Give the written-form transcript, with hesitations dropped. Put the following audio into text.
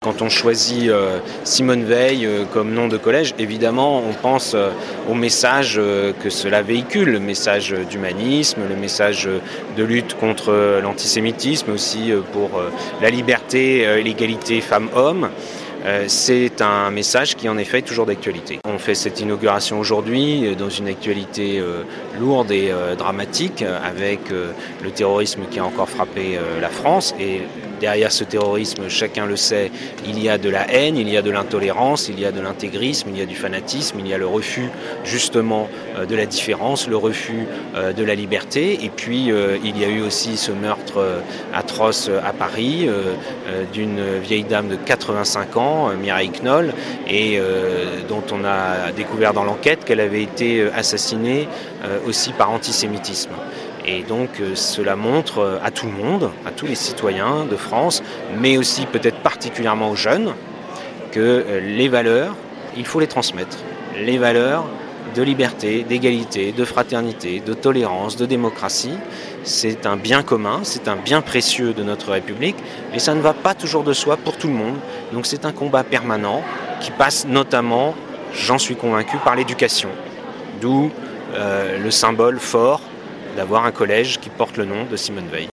Quand on choisit Simone Veil comme nom de collège, évidemment, on pense au message que cela véhicule, le message d'humanisme, le message de lutte contre l'antisémitisme, mais aussi pour la liberté et l'égalité femmes-hommes. C'est un message qui en effet est toujours d'actualité. On fait cette inauguration aujourd'hui dans une actualité lourde et dramatique avec le terrorisme qui a encore frappé la France et derrière ce terrorisme, chacun le sait, il y a de la haine, il y a de l'intolérance, il y a de l'intégrisme, il y a du fanatisme, il y a le refus justement de la différence, le refus de la liberté. Et puis il y a eu aussi ce meurtre atroce à Paris d'une vieille dame de 85 ans, Mireille Knoll, et dont on a découvert dans l'enquête qu'elle avait été assassinée aussi par antisémitisme. Et donc cela montre à tout le monde, à tous les citoyens de France, mais aussi peut-être particulièrement aux jeunes, que les valeurs, il faut les transmettre. Les valeurs de liberté, d'égalité, de fraternité, de tolérance, de démocratie, c'est un bien commun, c'est un bien précieux de notre République, mais ça ne va pas toujours de soi pour tout le monde. Donc c'est un combat permanent qui passe notamment, j'en suis convaincu, par l'éducation. D'où le symbole fort d'avoir un collège qui porte le nom de Simone Veil.